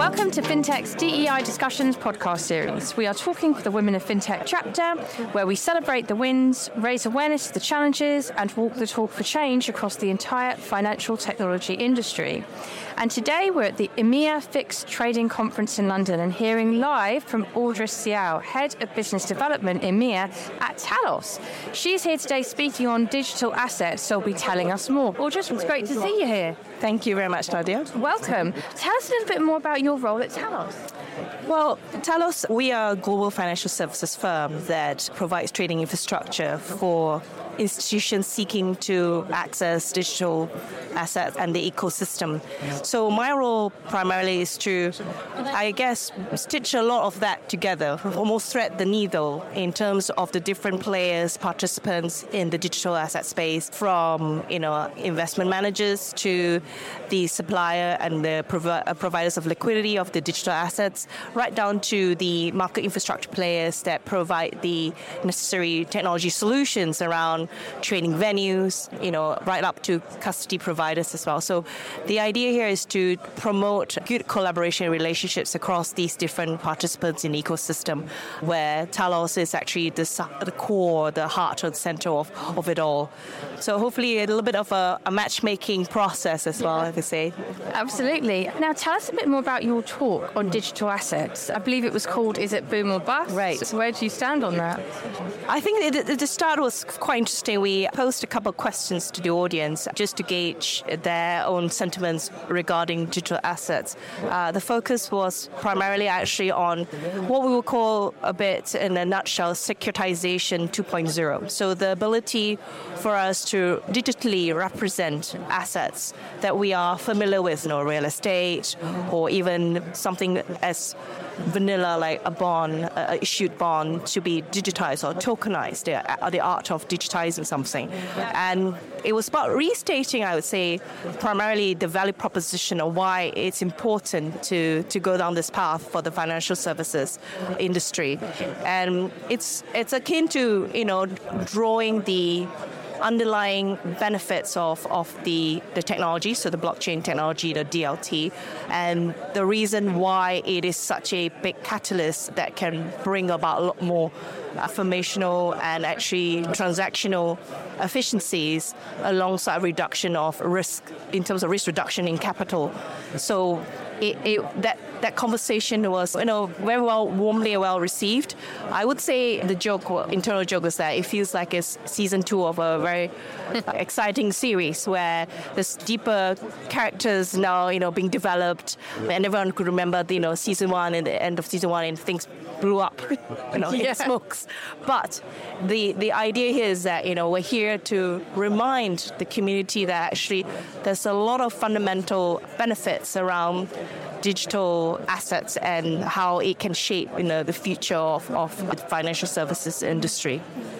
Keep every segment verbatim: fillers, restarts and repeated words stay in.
Welcome to FinTech's D E I Discussions podcast series. We are talking for the Women of FinTech chapter, where we celebrate the wins, raise awareness of the challenges, and walk the talk for change across the entire financial technology industry. And today we're at the EMEA Fixed Trading Conference in London and hearing live from Audra Siao, Head of Business Development EMEA at Talos. She's here today speaking on digital assets, so will be telling us more. Audra, it's great to see you here. Thank you very much, Nadia. Welcome. Tell us a little bit more about your role at Talos. Well, Talos, we are a global financial services firm that provides trading infrastructure for institutions seeking to access digital assets and the ecosystem. So my role primarily is to, I guess, stitch a lot of that together, almost thread the needle in terms of the different players, participants in the digital asset space, from, you know, investment managers to the supplier and the provi- providers of liquidity of the digital assets, right down to the market infrastructure players that provide the necessary technology solutions around trading venues, you know, right up to custody providers as well. So the idea here is to promote good collaboration relationships across these different participants in the ecosystem, where Talos is actually the, the core, the heart or the center of, of it all. So hopefully a little bit of a, a matchmaking process as well, I could say. Absolutely. Now tell us a bit more about your talk on digital assets. I believe it was called Is It Boom or Bust? Right. So where do you stand on that? I think it, the start was quite interesting. We posed a couple of questions to the audience just to gauge their own sentiments regarding digital assets. Uh, the focus was primarily actually on what we would call a bit, in a nutshell, securitization two point oh. So the ability for us to digitally represent assets that we are familiar with, you know, real estate, or even something as vanilla like a bond, a issued bond, to be digitized or tokenized, the, the art of digitizing something. And it was about restating, I would say, primarily the value proposition of why it's important to, to go down this path for the financial services industry. And it's it's akin to, you know, drawing the underlying benefits of, of the, the technology, so the blockchain technology, the D L T, and the reason why it is such a big catalyst that can bring about a lot more informational and actually transactional efficiencies alongside reduction of risk, in terms of risk reduction in capital. So it, it, that that conversation was, you know, very well, warmly and well received. I would say the joke, internal joke, was that it feels like it's season two of a very exciting series where there's deeper characters now, you know, being developed, and everyone could remember, you know, season one and the end of season one, and things blew up, you know, yeah. in smokes. But the the idea here is that, you know, we're here to remind the community that actually there's a lot of fundamental benefits around digital assets and how it can shape, you know, the future of, of the financial services industry.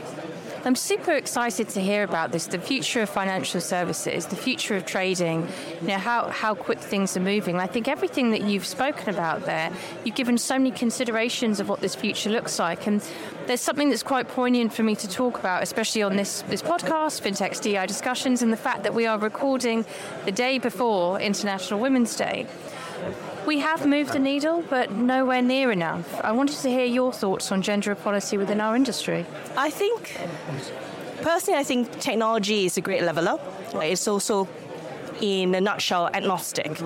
I'm super excited to hear about this, the future of financial services, the future of trading, you know, how, how quick things are moving. I think everything that you've spoken about there, you've given so many considerations of what this future looks like. And there's something that's quite poignant for me to talk about, especially on this, this podcast, FinTech's D E I Discussions, and the fact that we are recording the day before International Women's Day. We have moved the needle, but nowhere near enough. I wanted to hear your thoughts on gender equality within our industry. I think, personally, I think technology is a great leveler. It's also, in a nutshell, agnostic.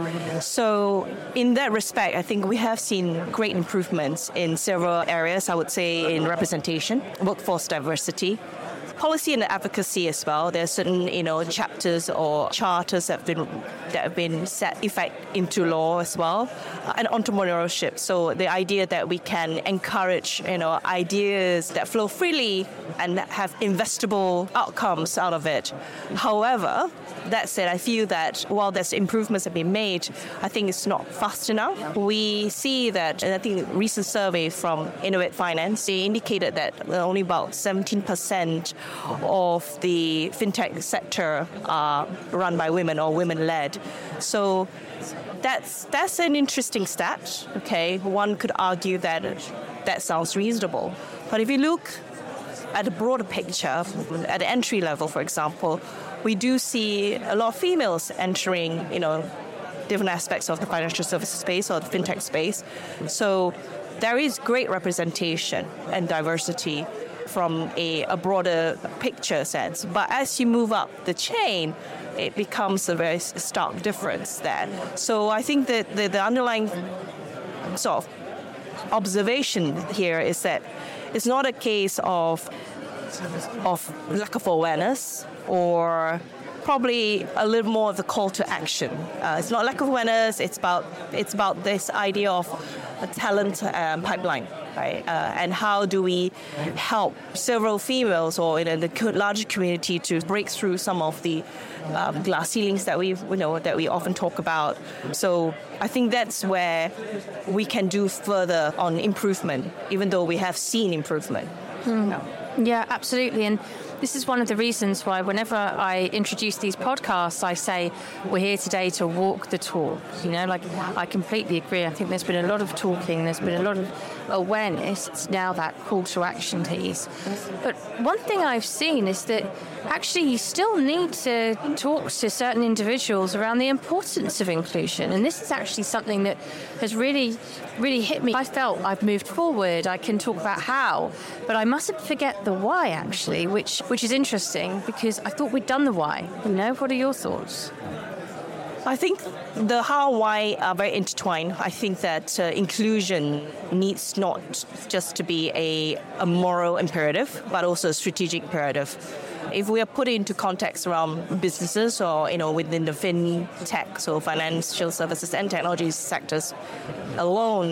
So in that respect, I think we have seen great improvements in several areas, I would say, in representation, workforce diversity, policy and advocacy as well. There are certain, you know, chapters or charters that have been that have been set effect into law as well, uh, and entrepreneurship. So the idea that we can encourage, you know, ideas that flow freely and have investable outcomes out of it. However, that said, I feel that while there's improvements have been made, I think it's not fast enough. We see that, and I think a recent survey from Innovate Finance, they indicated that only about seventeen percent of the fintech sector are run by women or women-led. So that's that's an interesting stat. Okay, one could argue that that sounds reasonable. But if you look at the broader picture, at the entry level, for example, we do see a lot of females entering, you know, different aspects of the financial services space or the fintech space. So there is great representation and diversity from a, a broader picture sense. But as you move up the chain, it becomes a very stark difference there. So I think that the, the underlying sort of observation here is that it's not a case of of lack of awareness or probably a little more of the call to action. Uh, it's not lack of awareness. It's about it's about this idea of a talent um, pipeline, right? Uh, and how do we help several females or in you know, the larger community to break through some of the um, glass ceilings that we you know that we often talk about. So I think that's where we can do further on improvement, even though we have seen improvement. Hmm. Yeah. Yeah, absolutely. And this is one of the reasons why whenever I introduce these podcasts, I say we're here today to walk the talk. You know, like I completely agree. I think there's been a lot of talking, there's been a lot of awareness. It's now that call to action piece. But one thing I've seen is that actually you still need to talk to certain individuals around the importance of inclusion. And this is actually something that has really, really hit me. I felt I've moved forward. I can talk about how, but I mustn't forget the why, actually, which which is interesting because I thought we'd done the why. You know, what are your thoughts? I think the how and why are very intertwined. I think that uh, inclusion needs not just to be a, a moral imperative, but also a strategic imperative. If we are put into context around businesses or, you know, within the fintech, so financial services and technology sectors alone,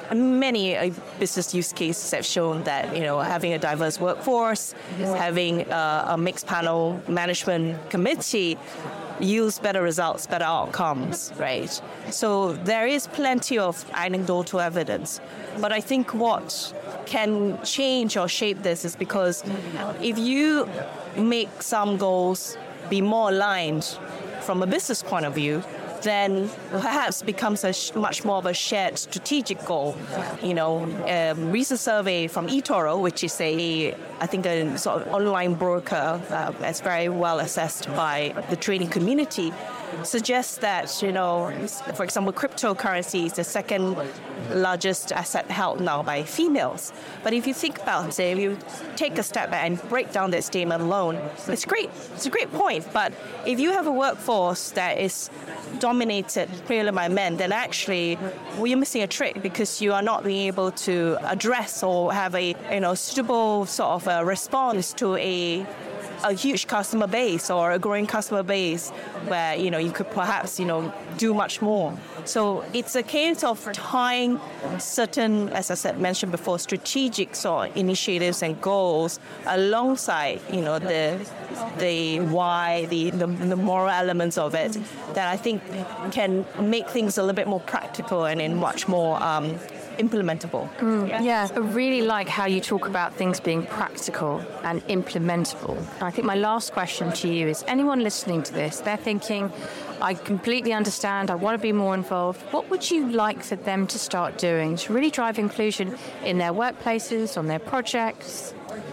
many uh, business use cases have shown that, you know, having a diverse workforce, having uh, a mixed panel management committee yields better results, better outcomes, right? So there is plenty of anecdotal evidence. But I think what can change or shape this is because if you make some goals be more aligned from a business point of view, then perhaps becomes a sh- much more of a shared strategic goal. You know, a recent survey from eToro, which is a, I think, a sort of online broker uh, that's very well assessed by the trading community, suggests that, you know, for example, cryptocurrency is the second largest asset held now by females. But if you think about it, if you take a step back and break down that statement alone, it's great. It's a great point. But if you have a workforce that is dominated purely by men, then actually well, you're missing a trick because you are not being able to address or have a you know suitable sort of a response to a a huge customer base or a growing customer base where, you know, you could perhaps, you know, do much more. So it's a case of tying certain, as I said, mentioned before, strategic sort of initiatives and goals alongside, you know, the the why, the, the, the moral elements of it that I think can make things a little bit more practical and in much more um, implementable. Mm, yeah, I really like how you talk about things being practical and implementable. And I think my last question to you is, anyone listening to this, they're thinking, I completely understand, I want to be more involved. What would you like for them to start doing to really drive inclusion in their workplaces, on their projects?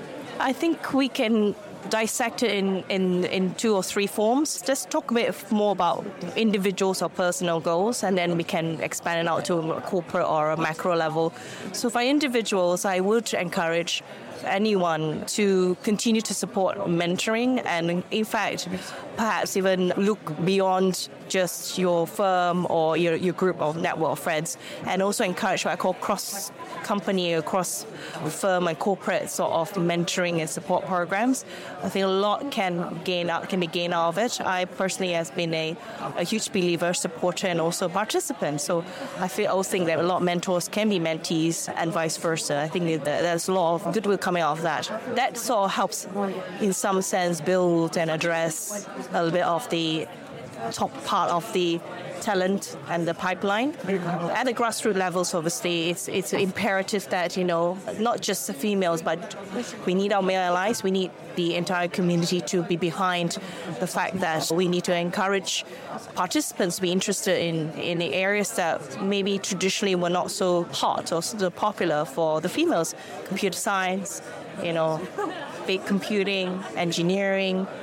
I think we can dissect it in, in, in two or three forms. Just talk a bit more about individuals or personal goals, and then we can expand it out to a corporate or a macro level. So for individuals, I would encourage anyone to continue to support mentoring and, in fact, perhaps even look beyond just your firm or your, your group of network of friends, and also encourage what I call cross company or cross firm and corporate sort of mentoring and support programs. I think a lot can gain out can be gained out of it. I personally has been a, a huge believer, supporter, and also participant. So I feel also think that a lot of mentors can be mentees and vice versa. I think that there's a lot of goodwill coming out of that. That sort of helps, in some sense, build and address a little bit of the top part of the talent and the pipeline. At the grassroots levels, obviously, it's it's imperative that, you know, not just the females, but we need our male allies. We need the entire community to be behind the fact that we need to encourage participants to be interested in, in the areas that maybe traditionally were not so hot or so popular for the females. Computer science, you know, big computing, engineering,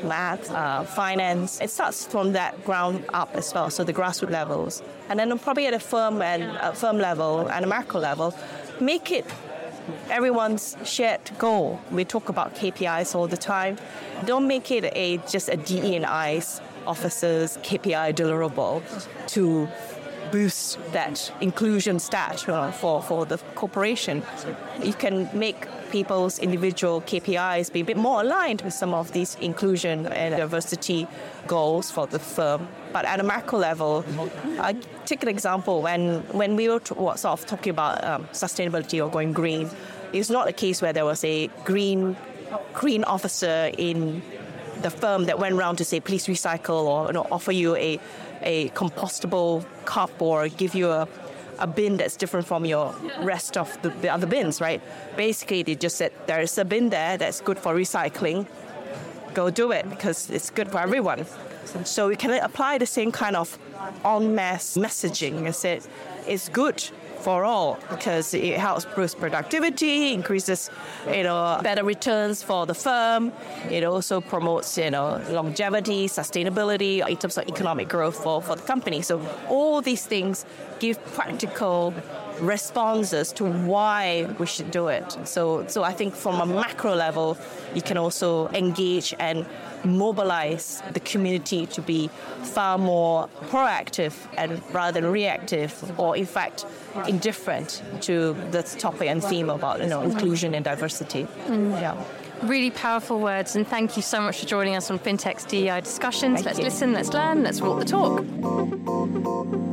math, uh, finance. It starts from that ground up as well, so the grassroots levels. And then probably at a firm and a firm level and a macro level, make it everyone's shared goal. We talk about K P Is all the time. Don't make it a just a D E and I's officers K P I deliverable to boost that inclusion stat uh, for, for the corporation. You can make people's individual K P Is be a bit more aligned with some of these inclusion and diversity goals for the firm. But at a macro level, I take an example when, when we were t- sort of talking about um, sustainability or going green. It's not a case where there was a green green officer in the firm that went around to say, please recycle, or you know, offer you a, a compostable cup, or give you a, a bin that's different from your rest of the, the other bins, right? Basically, they just said, there is a bin there that's good for recycling. Go do it, because it's good for everyone. So we can apply the same kind of en masse messaging and say it's good for all, because it helps boost productivity, increases, you know, better returns for the firm. It also promotes, you know, longevity, sustainability in terms of economic growth for, for the company. So all these things give practical responses to why we should do it. So, so I think from a macro level, you can also engage and mobilize the community to be far more proactive and rather than reactive, or in fact indifferent to the topic and theme about, you know, inclusion and diversity. Mm. Yeah. Really powerful words, and thank you so much for joining us on FinTech's D E I discussions. Thank let's you. listen, let's learn, let's walk the talk.